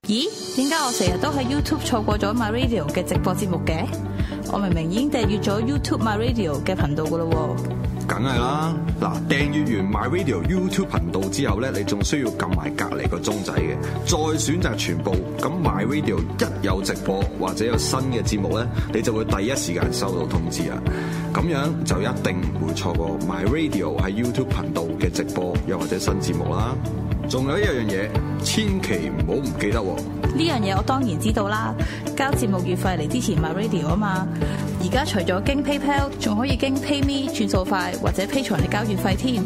咦？點解我成日都喺 YouTube 錯過咗 My Radio 嘅直播節目嘅？我明明已經訂閱咗 YouTube My Radio 嘅頻道噶咯喎。 梗係啦，嗱，訂閱完 My Radio YouTube 頻道之後咧，你仲需要撳埋隔離個鐘仔嘅，再選擇全部。咁 My Radio 一有直播或者有新嘅節目咧，你就會第一時間收到通知啊！咁樣就一定唔會錯過 My Radio 喺 YouTube 頻道嘅直播又或者新節目啦。仲有一樣嘢，千祈唔好唔記得喎！ 呢樣嘢我當然知道啦，交節目月費嚟支持 My Radio 啊嘛。而家除咗經 PayPal， 仲可以經 PayMe 轉數快或者 Patreon嚟交月費添。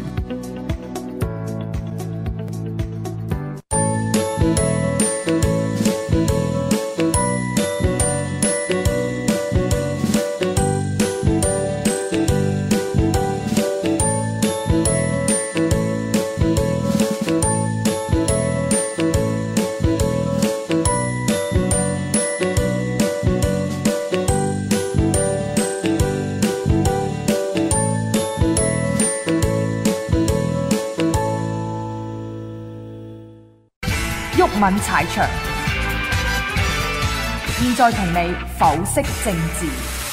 毓民踩場，現在同你剖析政治。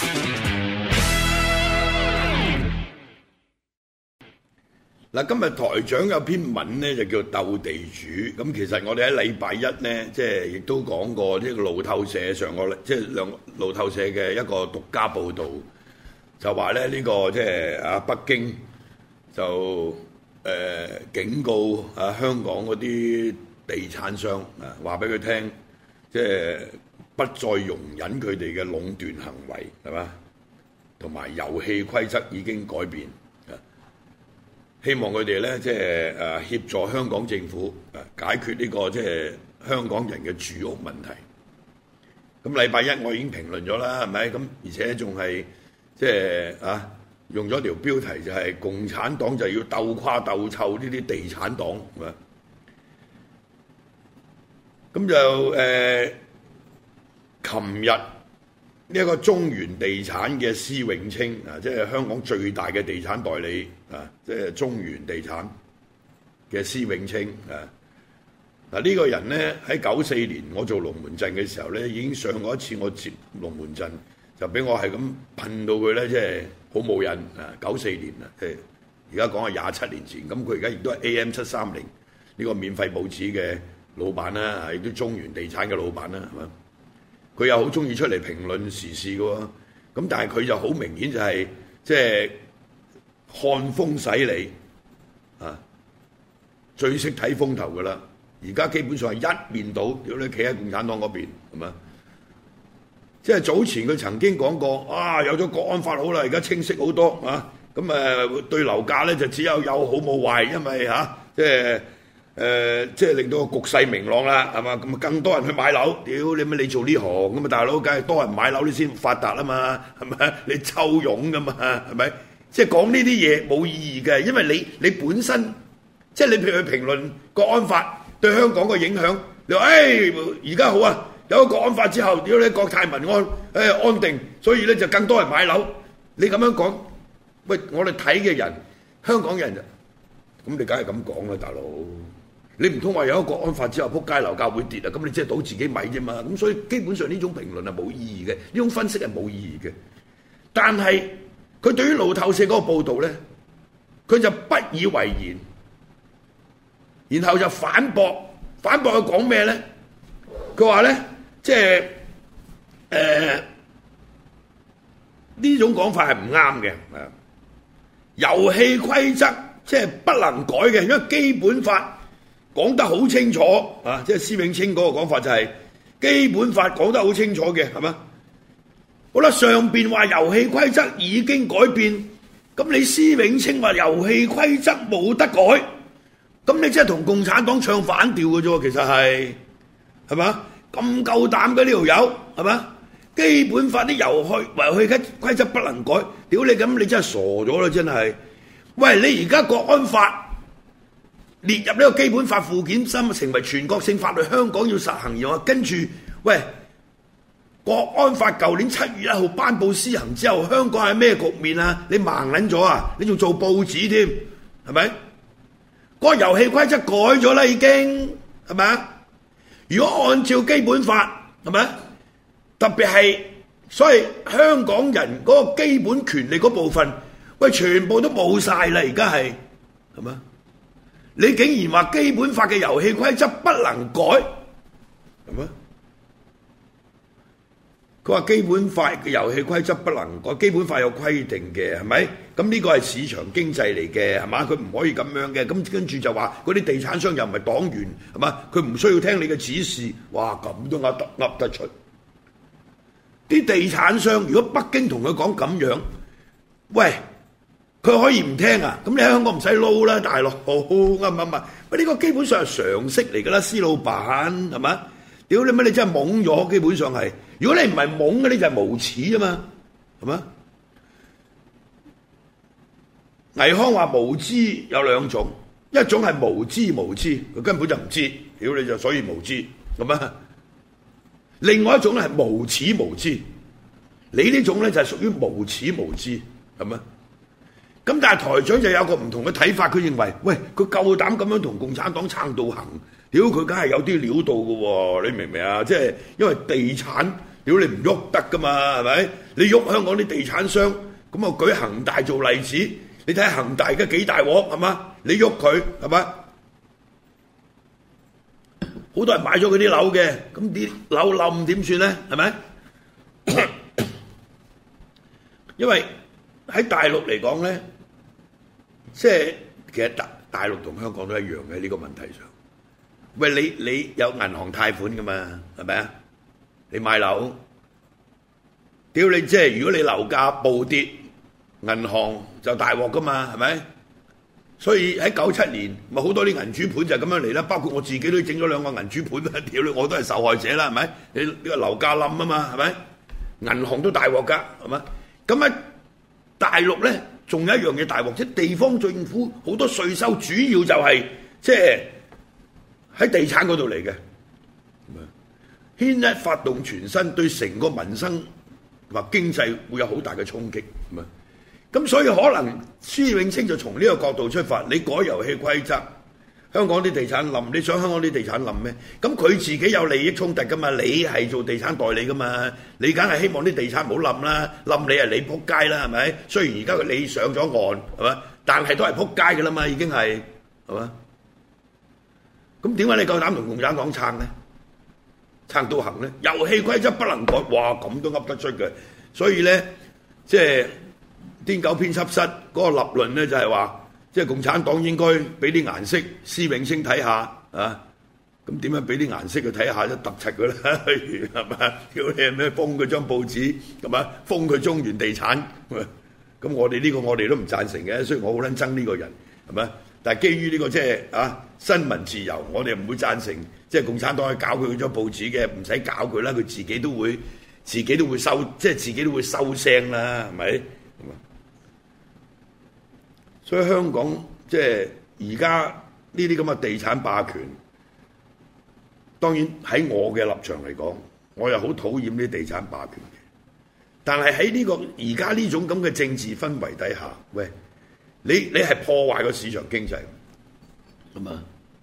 嗱，今日台長有篇文咧，就叫鬥地主。咁其實我哋喺禮拜一咧，即係亦都講過呢個路透社上個即係路透社嘅一個獨家報導，就話咧呢個即係北京就警告香港嗰啲地產商啊，話俾佢聽，即係不再容忍佢哋嘅壟斷行為，係嘛？同埋遊戲規則已經改變，希望佢哋咧即係協助香港政府解決呢個即係香港人嘅住屋問題。咁禮拜一我已經評論咗啦，係咪？咁而且仲係即係用咗條標題就係共產黨就要鬥垮鬥臭呢啲地產黨，係嘛？咁就琴日呢一個中原地產嘅施永青啊，即係香港最大嘅地產代理啊，即係中原地產嘅施永青啊。嗱，呢個人咧喺94年我做龍門陣嘅時候咧，已經上過一次我接龍門陣，就俾我係咁噴到佢咧，即係好冇癮啊！94年啊，即係而家講係27年前，咁佢而家亦都係 AM730呢個免費報紙嘅老闆啦，係啲中原地產嘅老闆啦，係嘛？佢又好中意出嚟評論時事嘅喎，咁但係佢就好明顯就係即係看風使舵啊，最識睇風頭㗎啦！而家基本上係一面倒，屌你企喺共產黨嗰邊，係嘛？即係早前佢曾經講過，有咗國安法好啦，而家清晰好多啊！咁對樓價咧就只有好冇壞，因為即係令到個局勢明朗啦，係嘛？咁更多人去買樓，屌你乜你做呢行咁啊，大佬梗係多人買樓你先發達啊嘛，係咪？你抽佣噶嘛，係咪？即係講呢啲嘢冇意義嘅，因為你本身即係你譬如去評論國安法對香港嘅影響，你話而家好啊，有個國安法之後，屌你國泰民安安定，所以咧就更多人買樓。你咁樣講，喂，我哋睇嘅人，香港人咁你梗係咁講啦，大佬。你唔通話有一個國安法之後，撲街樓價會跌啊？咁你即係倒自己米啫嘛。咁所以基本上呢種評論係冇意義嘅，呢種分析係冇意義嘅。但係佢對於路透社嗰個報導咧，佢就不以為然，然後就反駁佢講咩咧？佢話咧，即係呢種講法係唔啱嘅。遊戲規則即係不能改嘅，因為基本法講得好清楚啊！即係施永青嗰個講法就係基本法講得好清楚嘅，係嘛？好啦，上邊話遊戲規則已經改變，咁你施永青話遊戲規則冇得改，咁你即係同共產黨唱反調嘅啫，其實係嘛？咁夠膽嘅呢條友係嘛？基本法啲遊戲規則不能改，屌你咁你真係傻咗啦！真係，喂，你而家國安法列入呢個基本法附件3成為全國性法律，香港要實行嘅話，跟住喂，國安法舊年7月1號頒布施行之後，香港係咩局面啊？你盲撚咗啊？你仲做報紙添，係咪？嗰個遊戲規則改咗啦，已經係咪啊？ 如果按照基本法係咪？特別係所謂香港人嗰個基本權利嗰部分，喂，全部都冇晒啦！而家係咪？你竟然話基本法嘅遊戲規則不能改，係咪？佢話基本法嘅遊戲規則不能改，基本法有規定嘅，係咪？咁呢個係市場經濟嚟嘅，係嘛？佢唔可以咁樣嘅。咁跟住就話嗰啲地產商又唔係黨員，係嘛？佢唔需要聽你嘅指示。哇！咁都噏得出。啲地產商如果北京同佢講咁樣，喂，佢可以唔聽啊？咁你喺香港唔使撈啦，大佬，啱。喂，呢個基本上係常識嚟㗎啦，施老闆係嘛？屌你乜！你真係懵咗，基本上係。如果你唔係懵嘅，你就係無恥啊嘛，係嘛？倪匡話無知有兩種，一種係無知，佢根本就唔知，屌你就所以無知咁啊。另外一種咧係無恥無知，你呢種咧就係屬於無恥無知，係咪？咁但係台長就有個唔同嘅睇法，佢認為，喂，佢夠膽咁樣同共產黨撐到行，屌佢梗係有啲料到嘅喎，你明唔明啊？即係因為地產，屌你唔喐得噶嘛，係咪？你喐香港啲地產商，咁啊舉恒大做例子，你睇下恒大而家幾大鑊係嘛？你喐佢係嘛？好多人買咗佢啲樓嘅，咁啲樓冧點算咧？係咪？因為喺大陸嚟講咧，即係其實大陸同香港都一樣嘅呢個問題上。喂，你有銀行貸款噶嘛？係咪啊？你買樓，屌你！即係如果你樓價暴跌，銀行就大鑊噶嘛？係咪？所以喺97年，咪好多啲銀主盤就係咁樣嚟啦。包括我自己都整咗2個銀主盤啦，屌你，我都係受害者啦，係咪？你呢個樓價冧啊嘛，係咪？銀行都大鑊㗎，係咪？咁啊，大陸咧仲有一樣嘢大鑊，即係地方政府好多稅收，主要就係即係喺地產嗰度嚟嘅，牽一發動全身，對成個民生或經濟會有好大嘅衝擊，咁啊。咁所以可能施永青就從呢個角度出發，你改遊戲規則，香港啲地產冧，你想香港啲地產冧咩？咁佢自己有利益衝突噶嘛？你係做地產代理噶嘛？你梗係希望啲地產唔好冧啦，冧你係你仆街啦，係咪？雖然而家你上咗岸，係嘛？但係都係仆街噶啦嘛，已經係嘛？咁點解你夠膽同共產黨撐咧？撐到行咧？遊戲規則不能改，哇！咁都噏得出嘅，所以咧，即係。癲狗編輯室嗰個立論咧就係話，即係共產黨應該俾啲顏色施永青睇下啊！咁點樣俾啲顏色佢睇下都揼柒佢啦，係嘛？叫你咩封佢張報紙，係嘛？封佢中原地產，咁我哋呢個我哋都唔贊成嘅，雖然我好撚憎呢個人，係咪？但係基於呢個即係啊新聞自由，我哋唔會贊成即係共產黨去搞佢嗰張報紙嘅，唔使搞佢啦，佢自己都會收，即係自己都會收聲啦，係咪？所以香港即係而家呢啲咁嘅地產霸權，當然喺我嘅立場嚟講，我又好討厭呢啲地產霸權嘅。但係喺呢個而家呢種咁嘅政治氛圍底下，喂，你係破壞個市場經濟，係嘛？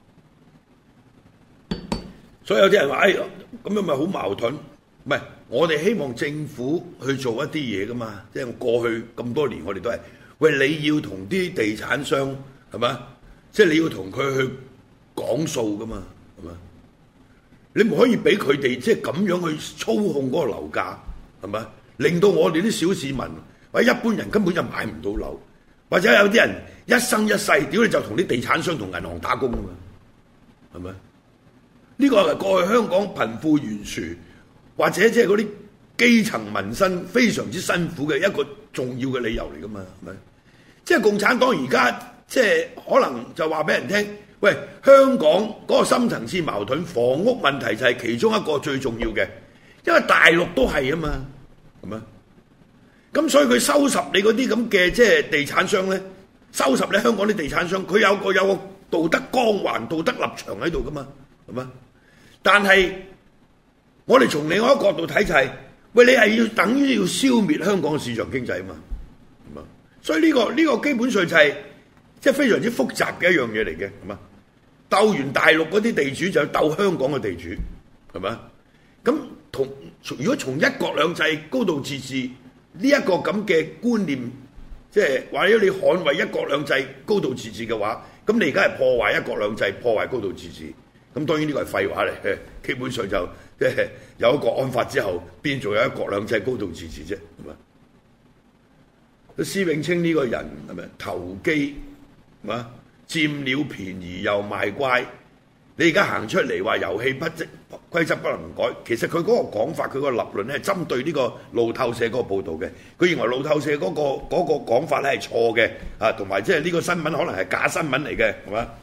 所以有啲人話：哎，咁樣咪好矛盾？唔係，我哋希望政府去做一啲嘢噶嘛。即係過去咁多年，我哋都係。喂，你要同啲地產商係嘛？即係你要同佢去講數噶嘛？係嘛？你唔可以俾佢哋即係咁樣去操控嗰個樓價係嘛？令到我哋啲小市民或者一般人根本就買唔到樓，或者有啲人一生一世屌你就同啲地產商同銀行打工啊嘛？係咪？呢個係過去香港貧富懸殊或者即係嗰啲基層民生非常之辛苦嘅一個重要嘅理由嚟噶嘛？係咪？即係共產黨而家即係可能就話俾人聽，喂，香港嗰個深層次矛盾，房屋問題就係其中一個最重要嘅，因為大陸都係啊嘛，係咪？咁所以佢收拾你嗰啲咁嘅即係地產商咧，收拾你香港啲地產商，佢有個道德光環、道德立場喺度噶嘛，係咪？但係我哋從另外一個角度睇就係，喂，你係要等於要消滅香港嘅市場經濟啊嘛，係嘛？所以呢個基本上就係即係非常之複雜嘅一樣嘢嚟嘅，係嘛？鬥完大陸嗰啲地主就鬥香港嘅地主， 係咪？咁如果從一國兩制、高度自治呢一個咁嘅觀念，即係或者你捍衛一國兩制、高度自治嘅話，咁你而家係破壞一國兩制、破壞高度自治。咁當然呢個係廢話嚟嘅，基本上就即係有一個國安法之後，邊仲有一國兩制、高度自治啫？係咪？施永青呢個人係咪投機？係嘛？佔了便宜又賣乖。你而家行出嚟話遊戲規則不能改，其實佢嗰個講法，佢個立論咧係針對呢個路透社嗰個報導嘅。佢認為路透社嗰個講法咧係錯嘅，啊，同埋即係呢個新聞可能係假新聞嚟嘅，係嘛？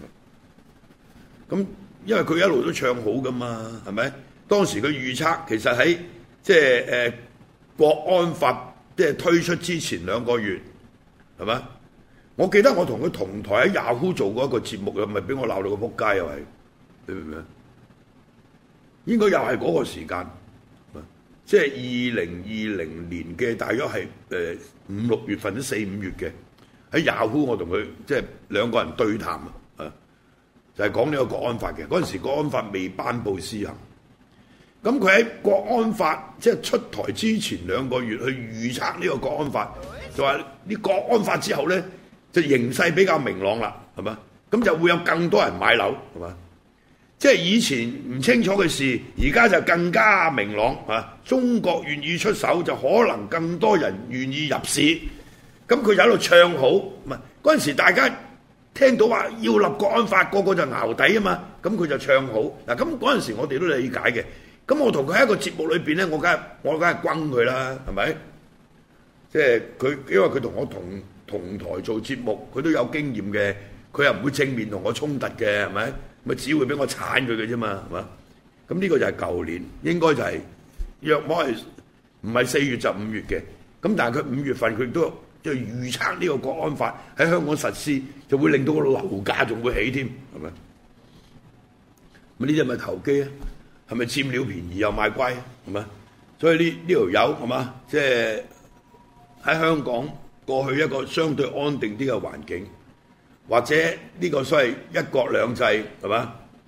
咁因為佢一路都唱好噶嘛，係咪？當時佢預測其實喺即係國安法即係推出之前2個月，係嘛？我記得我同佢同台喺 Yahoo 做過一個節目，又咪俾我鬧到個仆街又係，你明唔明？應該又係嗰個時間，即係2020年嘅大約係5、6月份，都4、5月嘅喺 Yahoo 我同佢即係2個人對談啊，就係講呢個國安法嘅。嗰陣時國安法未頒布施行，咁佢喺國安法即係出台之前2個月去預測呢個國安法，就話呢國安法之後咧，就形勢比較明朗啦，係嘛？咁就會有更多人買樓，係嘛？即係以前唔清楚嘅事，而家就更加明朗啊！中國願意出手，就可能更多人願意入市。咁佢就喺度唱好，唔係嗰陣時大家聽到話要立國安法，個個就淆底啊嘛。咁佢就唱好嗱。咁嗰陣時我哋都理解嘅。咁我同佢喺一個節目裏邊咧，我梗係轟佢啦，係咪？即係佢，因為佢同我同台做節目，佢都有經驗嘅，佢又唔會正面同我衝突嘅，係咪？咪只會俾我鏟佢嘅啫嘛，係嘛？咁呢個就係舊年，應該就係約莫係唔係4月就5月嘅。咁但係佢5月份佢都即係預測呢個國安法喺香港實施，就會令到個樓價仲會起添，係咪？咁呢啲係咪投機啊？係咪佔了便宜又賣乖？係咪？所以呢條友係嘛？即係喺香港過去一個相對安定啲嘅環境。或者呢個所謂一國兩制係嘛？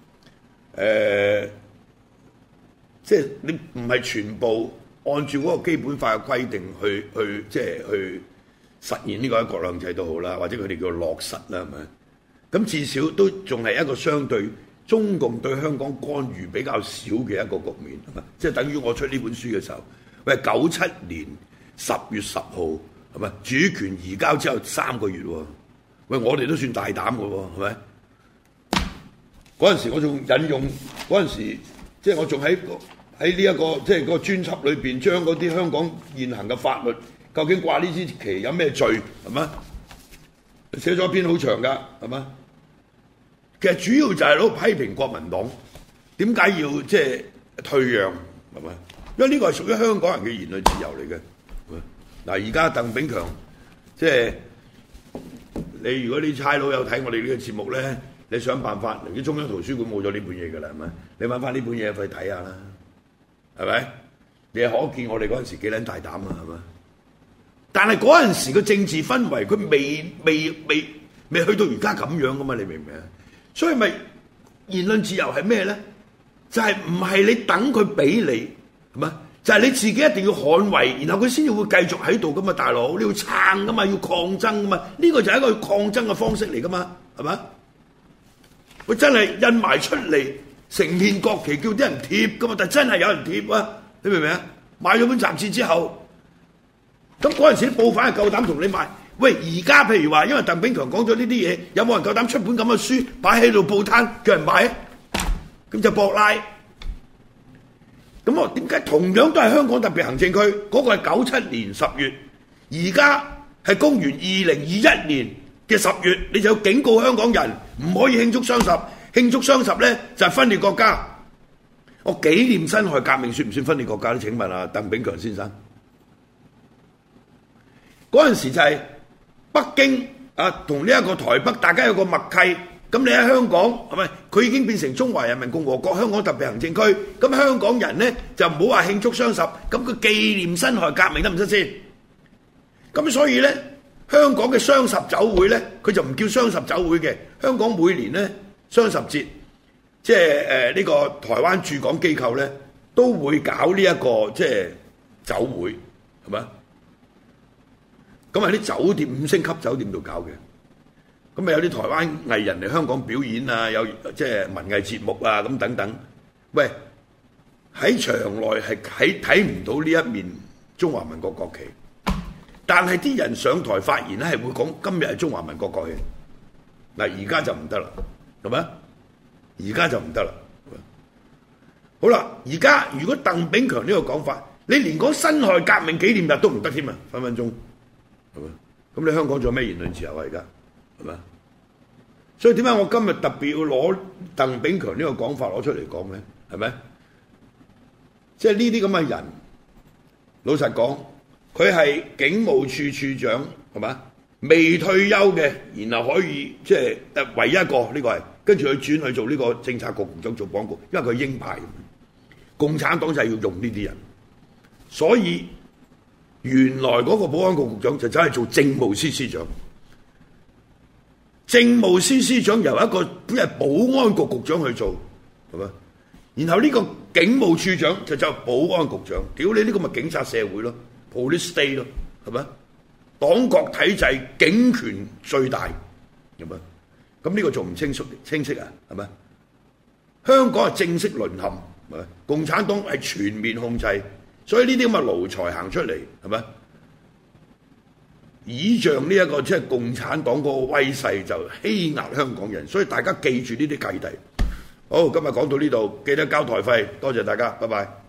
即係你唔係全部按照嗰個基本法嘅規定去即係去實現呢個一國兩制都好啦，或者佢哋叫落實啦，係咪？咁至少都仲係一個相對中共對香港干預比較少嘅一個局面，係嘛？即係等於我出呢本書嘅時候，喂97年10月10號係咪？主權移交之後3個月喎。喂，我哋都算大膽嘅喎，係咪？嗰陣時我仲引用嗰陣時，即係我仲喺呢一個即係個專輯裏邊，將嗰啲香港現行嘅法律，究竟掛呢支旗有咩罪，係咪？寫咗一篇好長㗎，係咪？其實主要就係攞批評國民黨點解要即係退讓，係咪？因為呢個係屬於香港人嘅言論自由嚟嘅。嗱，而家鄧炳強即係。你如果啲差佬有睇我哋呢個節目咧，你想辦法，啲中央圖書館冇咗呢本嘢㗎啦，係咪？你揾翻呢本嘢去睇下啦，係咪？你係可見我哋嗰陣時幾撚大膽啊，係咪？但係嗰陣時嘅政治氛圍，佢未去到而家咁樣噶嘛？你明唔明啊？所以咪言論自由係咩咧？就係唔係你等佢俾你係咪？就係你自己一定要捍衞，然後佢先至會繼續喺度噶嘛，大佬，你要撐噶嘛，要抗爭噶嘛，呢個就係一個抗爭嘅方式嚟噶嘛，係咪？佢真係印埋出嚟，成面國旗叫啲人貼噶嘛，但真係有人貼啊！你明唔明啊？買咗本雜誌之後，咁嗰陣時啲報販係夠膽同你買。喂，而家譬如話，因為鄧炳強講咗呢啲嘢，有冇人夠膽出本咁嘅書擺喺度報攤叫人買啊？咁就博拉。咁我點解同樣都係香港特別行政區？嗰個係97年10月，而家係公元2021年嘅10月，你就要警告香港人唔可以慶祝雙十。慶祝雙十咧就係分裂國家。我紀念辛亥革命算唔算分裂國家咧？請問啊，鄧炳強先生，嗰陣時就係北京啊同呢一個台北大家有個默契。咁你喺香港係咪？佢已經變成中華人民共和國香港特別行政區。咁香港人咧就唔好話慶祝雙十，咁佢紀念辛亥革命得唔得先？咁所以咧，香港嘅雙十酒會咧，佢就唔叫雙十酒會嘅。香港每年咧雙十節即係呢個台灣駐港機構咧，都會搞呢一個即係酒會，係咪？咁喺啲酒店5星級酒店度搞嘅，咁啊有啲台灣藝人嚟香港表演啊，有即係文藝節目啊，咁等等。喂，喺場內係睇唔到呢一面中華民國國旗，但係啲人上台發言咧係會講今日係中華民國國慶。嗱，而家就唔得啦，係咪？而家就唔得啦。好啦，而家如果鄧炳強呢個講法，你連講辛亥革命紀念日都唔得添啊，分分鐘，係咪？咁你香港仲有咩言論自由啊？而家係咪？所以點解我今日特別要攞鄧炳強呢個講法攞出嚟講咧？係咪？即係呢啲咁嘅人，老實講，佢係警務處處長，係嘛？未退休嘅，然後可以即係唯一一個呢個係，跟住佢轉去做呢個政策局局長做保安局，因為佢係鷹派，共產黨就係要用呢啲人，所以原來嗰個保安局局長就走去做政務司司長，政務司司長由一個本係保安局局長去做，係咪？然後呢個警務處長就走保安局長，屌你呢個咪警察社會咯 ，police state 咯，係咪？黨國體制警權最大，係咪？咁呢個仲唔清晰啊？係咪？香港係正式淪陷，係咪？共產黨係全面控制，所以呢啲咁嘅奴才行出嚟，係咪？倚仗呢一個即係共產黨嗰個威勢，就欺壓香港人，所以大家記住呢啲計題。好，今日講到呢度，記得交台費，多謝大家，拜拜。